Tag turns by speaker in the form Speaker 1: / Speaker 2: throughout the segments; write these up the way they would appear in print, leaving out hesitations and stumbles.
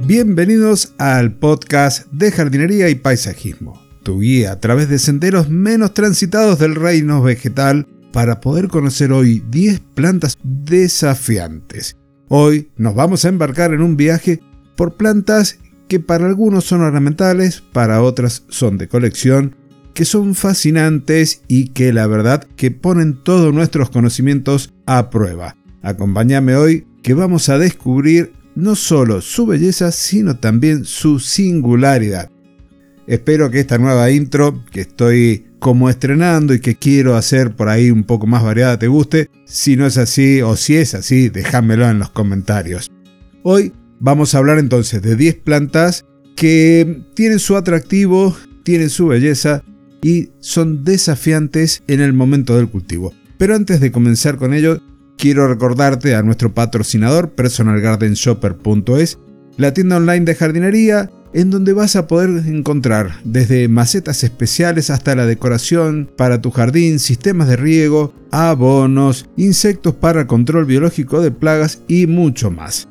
Speaker 1: Bienvenidos al podcast de jardinería y paisajismo, tu guía a través de senderos menos transitados del reino vegetal para poder conocer hoy 10 plantas desafiantes. Hoy nos vamos a embarcar en un viaje por plantas que para algunos son ornamentales, para otras son de colección, que son fascinantes y que la verdad que ponen todos nuestros conocimientos a prueba. Acompáñame hoy que vamos a descubrir no solo su belleza, sino también su singularidad. Espero que esta nueva intro que estoy como estrenando y que quiero hacer por ahí un poco más variada te guste. Si no es así o si es así, déjamelo en los comentarios. Hoy vamos a hablar entonces de 10 plantas que tienen su atractivo, tienen su belleza y son desafiantes en el momento del cultivo. Pero antes de comenzar con ello, quiero recordarte a nuestro patrocinador personalgardenshopper.es, la tienda online de jardinería en donde vas a poder encontrar desde macetas especiales hasta la decoración para tu jardín, sistemas de riego, abonos, insectos para control biológico de plagas y mucho más.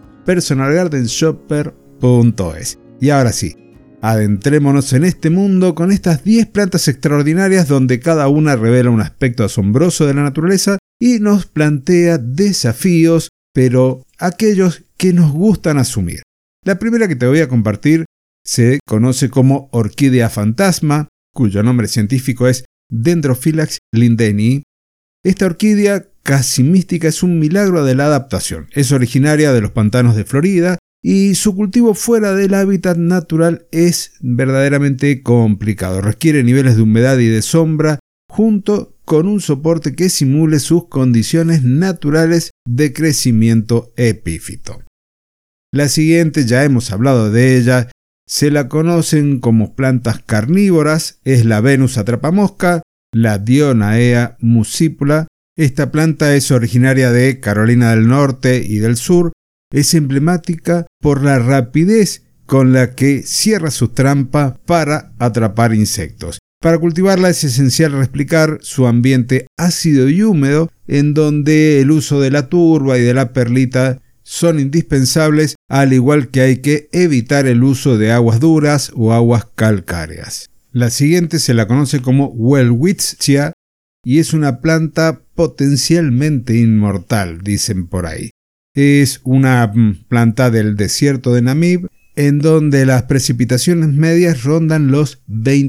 Speaker 1: personalgardenshopper.es. Y ahora sí, adentrémonos en este mundo con estas 10 plantas extraordinarias donde cada una revela un aspecto asombroso de la naturaleza y nos plantea desafíos, pero aquellos que nos gustan asumir. La primera que te voy a compartir se conoce como orquídea fantasma, cuyo nombre científico es Dendrophyllax lindenii. Esta orquídea casi mística es un milagro de la adaptación. Es originaria de los pantanos de Florida y su cultivo fuera del hábitat natural es verdaderamente complicado. Requiere niveles de humedad y de sombra junto con un soporte que simule sus condiciones naturales de crecimiento epífito. La siguiente, ya hemos hablado de ella, se la conocen como plantas carnívoras, es la Venus atrapamosca, la Dionaea muscipula. Esta planta es originaria de Carolina del Norte y del Sur. Es emblemática por la rapidez con la que cierra su trampa para atrapar insectos. Para cultivarla es esencial replicar su ambiente ácido y húmedo, en donde el uso de la turba y de la perlita son indispensables, al igual que hay que evitar el uso de aguas duras o aguas calcáreas. La siguiente se la conoce como Welwitschia y es una planta potencialmente inmortal, dicen por ahí. Es una planta del desierto de Namib, en donde las precipitaciones medias rondan los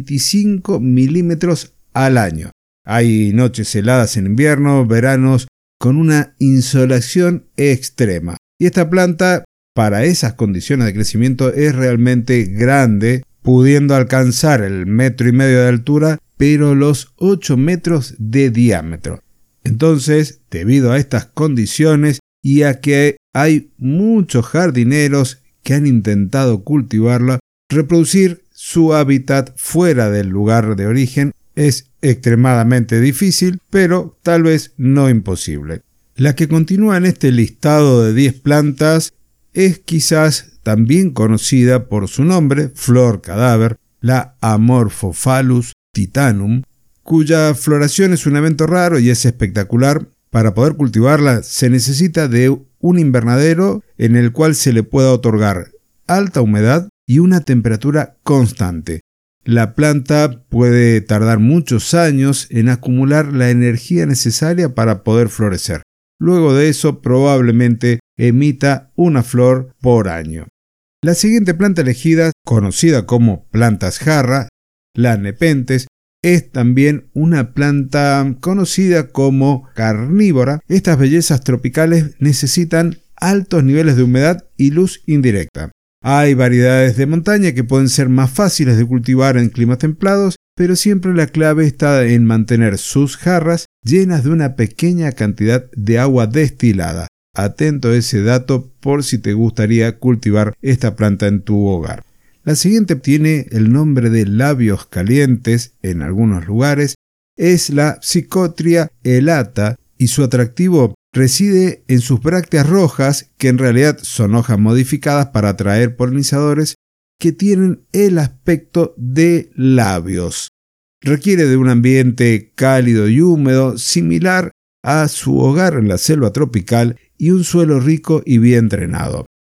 Speaker 1: 25 milímetros al año. Hay noches heladas en invierno, veranos con una insolación extrema. Y esta planta, para esas condiciones de crecimiento, es realmente grande, pudiendo alcanzar el 1,5 metros de altura, pero los 8 metros de diámetro. Entonces, debido a estas condiciones, y a que hay muchos jardineros que han intentado cultivarla, reproducir su hábitat fuera del lugar de origen es extremadamente difícil, pero tal vez no imposible. La que continúa en este listado de 10 plantas es quizás también conocida por su nombre, flor cadáver, la Amorphophallus titanum, cuya floración es un evento raro y es espectacular. Para poder cultivarla se necesita de un invernadero en el cual se le pueda otorgar alta humedad y una temperatura constante. La planta puede tardar muchos años en acumular la energía necesaria para poder florecer. Luego de eso probablemente emita una flor por año. La siguiente planta elegida, conocida como plantas jarra, la Nepenthes, es también una planta conocida como carnívora. Estas bellezas tropicales necesitan altos niveles de humedad y luz indirecta. Hay variedades de montaña que pueden ser más fáciles de cultivar en climas templados, pero siempre la clave está en mantener sus jarras llenas de una pequeña cantidad de agua destilada. Atento a ese dato por si te gustaría cultivar esta planta en tu hogar. La siguiente tiene el nombre de labios calientes en algunos lugares, es la Psychotria elata y su atractivo reside en sus brácteas rojas, que en realidad son hojas modificadas para atraer polinizadores que tienen el aspecto de labios. Requiere de un ambiente cálido y húmedo, similar a su hogar en la selva tropical y un suelo rico y bien drenado.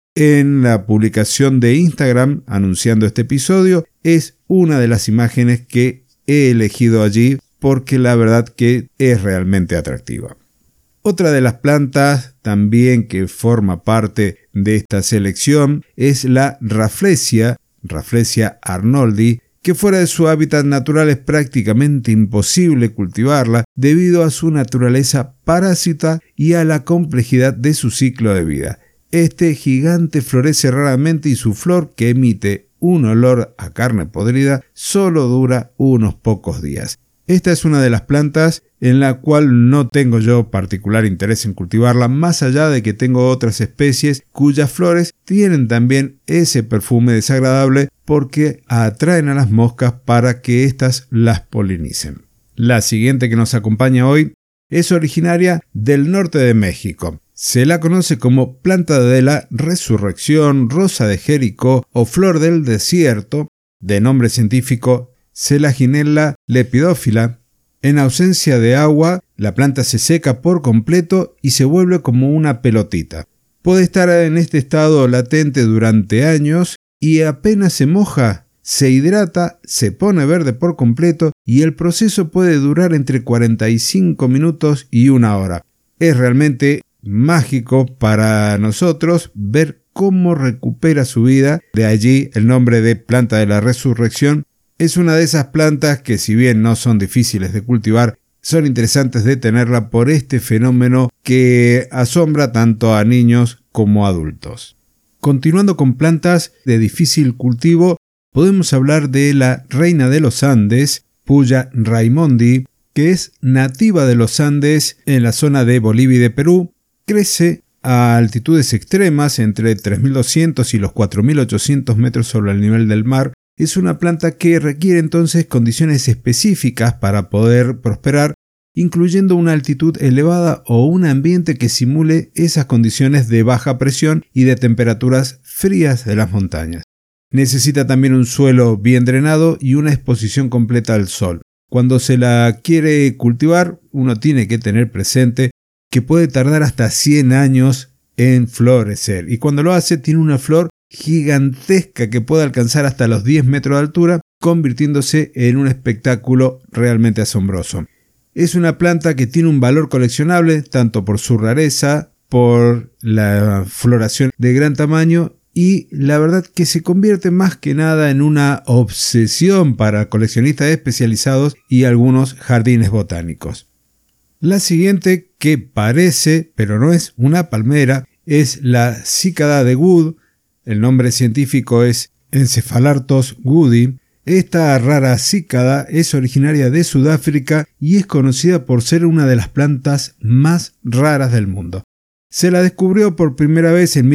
Speaker 1: en la publicación de Instagram anunciando este episodio. Es una de las imágenes que he elegido allí porque la verdad que es realmente atractiva. Otra de las plantas también que forma parte de esta selección es la Rafflesia arnoldi, que fuera de su hábitat natural es prácticamente imposible cultivarla debido a su naturaleza parásita y a la complejidad de su ciclo de vida. Este gigante florece raramente y su flor, que emite un olor a carne podrida, solo dura unos pocos días. Esta es una de las plantas en la cual no tengo yo particular interés en cultivarla, más allá de que tengo otras especies cuyas flores tienen también ese perfume desagradable porque atraen a las moscas para que éstas las polinicen. La siguiente que nos acompaña hoy es originaria del norte de México. Se la conoce como planta de la resurrección, rosa de Jericó o flor del desierto, de nombre científico Selaginella lepidófila. En ausencia de agua, la planta se seca por completo y se vuelve como una pelotita. Puede estar en este estado latente durante años y apenas se moja, se hidrata, se pone verde por completo y el proceso puede durar entre 45 minutos y una hora. Es realmente mágico para nosotros ver cómo recupera su vida, de allí el nombre de planta de la resurrección. Es una de esas plantas que, si bien no son difíciles de cultivar, son interesantes de tenerla por este fenómeno que asombra tanto a niños como a adultos. Continuando con plantas de difícil cultivo, podemos hablar de la reina de los Andes, Puya raimondi, que es nativa de los Andes en la zona de Bolivia y de Perú. Crece a altitudes extremas entre 3.200 y los 4.800 metros sobre el nivel del mar. Es una planta que requiere entonces condiciones específicas para poder prosperar, incluyendo una altitud elevada o un ambiente que simule esas condiciones de baja presión y de temperaturas frías de las montañas. Necesita también un suelo bien drenado y una exposición completa al sol. Cuando se la quiere cultivar, uno tiene que tener presente que puede tardar hasta 100 años en florecer, y cuando lo hace tiene una flor gigantesca que puede alcanzar hasta los 10 metros de altura, convirtiéndose en un espectáculo realmente asombroso. Es una planta que tiene un valor coleccionable tanto por su rareza, por la floración de gran tamaño, y la verdad que se convierte más que nada en una obsesión para coleccionistas especializados y algunos jardines botánicos. La siguiente, que parece, pero no es una palmera, es la cícada de Wood. El nombre científico es Encephalartos woodi. Esta rara cícada es originaria de Sudáfrica y es conocida por ser una de las plantas más raras del mundo. Se la descubrió por primera vez en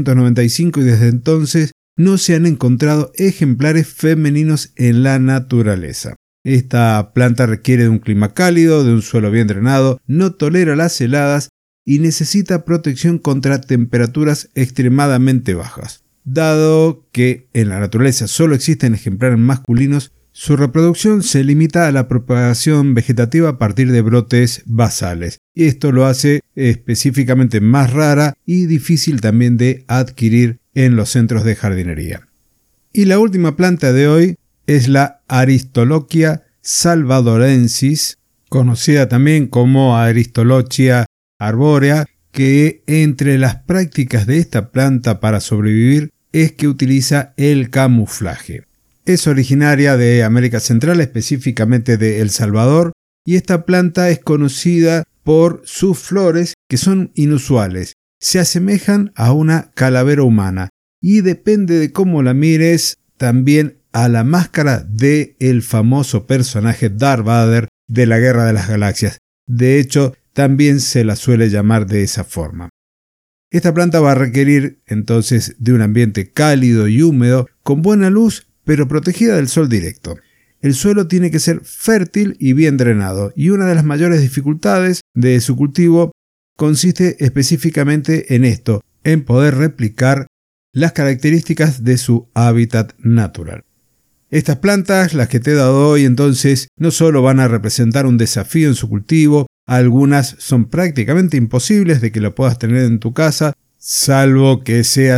Speaker 1: 1895 y desde entonces no se han encontrado ejemplares femeninos en la naturaleza. Esta planta requiere de un clima cálido, de un suelo bien drenado, no tolera las heladas y necesita protección contra temperaturas extremadamente bajas. Dado que en la naturaleza solo existen ejemplares masculinos, su reproducción se limita a la propagación vegetativa a partir de brotes basales. Esto lo hace específicamente más rara y difícil también de adquirir en los centros de jardinería. Y la última planta de hoy es la Aristolochia salvadorensis, conocida también como Aristolochia arbórea, que entre las prácticas de esta planta para sobrevivir es que utiliza el camuflaje. Es originaria de América Central, específicamente de El Salvador, y esta planta es conocida por sus flores que son inusuales. Se asemejan a una calavera humana y depende de cómo la mires también a la máscara del famoso personaje Darth Vader de la Guerra de las Galaxias. De hecho, también se la suele llamar de esa forma. Esta planta va a requerir entonces de un ambiente cálido y húmedo, con buena luz, pero protegida del sol directo. El suelo tiene que ser fértil y bien drenado, y una de las mayores dificultades de su cultivo consiste específicamente en esto, en poder replicar las características de su hábitat natural. Estas plantas, las que te he dado hoy, entonces, no solo van a representar un desafío en su cultivo, algunas son prácticamente imposibles de que lo puedas tener en tu casa, salvo que seas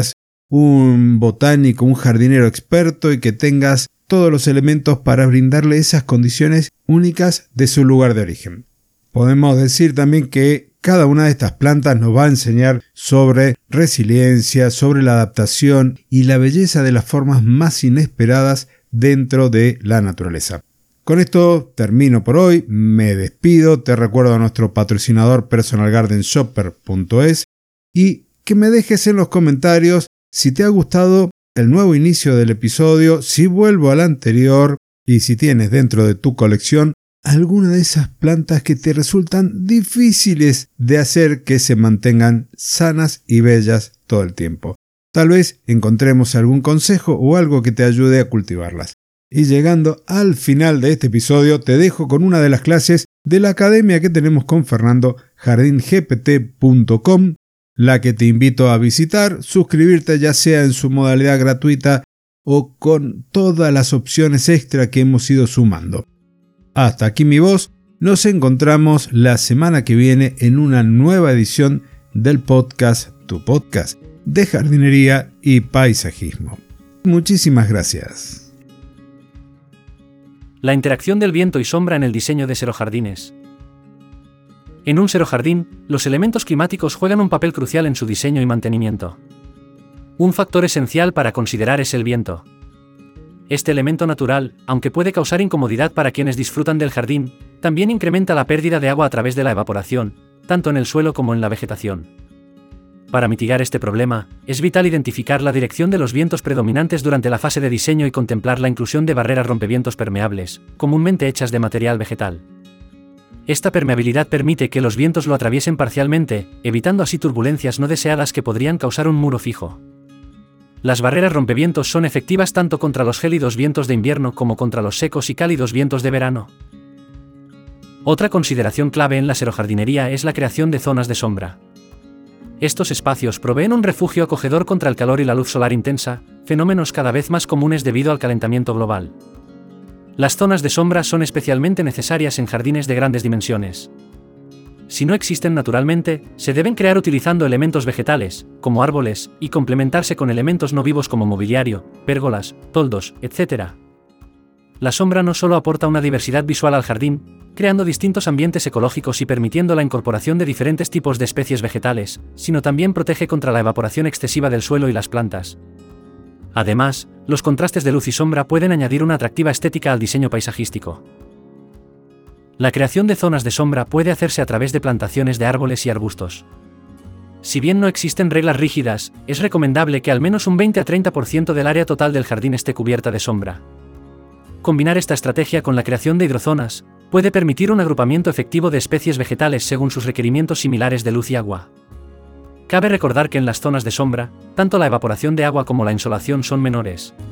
Speaker 1: un botánico, un jardinero experto y que tengas todos los elementos para brindarle esas condiciones únicas de su lugar de origen. Podemos decir también que cada una de estas plantas nos va a enseñar sobre resiliencia, sobre la adaptación y la belleza de las formas más inesperadas dentro de la naturaleza. Con esto termino por hoy, me despido, te recuerdo a nuestro patrocinador personalgardenshopper.es y que me dejes en los comentarios si te ha gustado el nuevo inicio del episodio, si vuelvo al anterior y si tienes dentro de tu colección alguna de esas plantas que te resultan difíciles de hacer que se mantengan sanas y bellas todo el tiempo. Tal vez encontremos algún consejo o algo que te ayude a cultivarlas. Y llegando al final de este episodio, te dejo con una de las clases de la academia que tenemos con Fernando, jardingpt.com, la que te invito a visitar, suscribirte ya sea en su modalidad gratuita o con todas las opciones extra que hemos ido sumando. Hasta aquí mi voz, nos encontramos la semana que viene en una nueva edición del podcast, tu podcast de jardinería y paisajismo. Muchísimas gracias.
Speaker 2: La interacción del viento y sombra en el diseño de xerojardines. En un xerojardín, los elementos climáticos juegan un papel crucial en su diseño y mantenimiento. Un factor esencial para considerar es el viento. Este elemento natural, aunque puede causar incomodidad para quienes disfrutan del jardín, también incrementa la pérdida de agua a través de la evaporación, tanto en el suelo como en la vegetación. Para mitigar este problema, es vital identificar la dirección de los vientos predominantes durante la fase de diseño y contemplar la inclusión de barreras rompevientos permeables, comúnmente hechas de material vegetal. Esta permeabilidad permite que los vientos lo atraviesen parcialmente, evitando así turbulencias no deseadas que podrían causar un muro fijo. Las barreras rompevientos son efectivas tanto contra los gélidos vientos de invierno como contra los secos y cálidos vientos de verano. Otra consideración clave en la xerojardinería es la creación de zonas de sombra. Estos espacios proveen un refugio acogedor contra el calor y la luz solar intensa, fenómenos cada vez más comunes debido al calentamiento global. Las zonas de sombra son especialmente necesarias en jardines de grandes dimensiones. Si no existen naturalmente, se deben crear utilizando elementos vegetales, como árboles, y complementarse con elementos no vivos como mobiliario, pérgolas, toldos, etc. La sombra no solo aporta una diversidad visual al jardín, creando distintos ambientes ecológicos y permitiendo la incorporación de diferentes tipos de especies vegetales, sino también protege contra la evaporación excesiva del suelo y las plantas. Además, los contrastes de luz y sombra pueden añadir una atractiva estética al diseño paisajístico. La creación de zonas de sombra puede hacerse a través de plantaciones de árboles y arbustos. Si bien no existen reglas rígidas, es recomendable que al menos un 20 a 30% del área total del jardín esté cubierta de sombra. Combinar esta estrategia con la creación de hidrozonas puede permitir un agrupamiento efectivo de especies vegetales según sus requerimientos similares de luz y agua. Cabe recordar que en las zonas de sombra, tanto la evaporación de agua como la insolación son menores.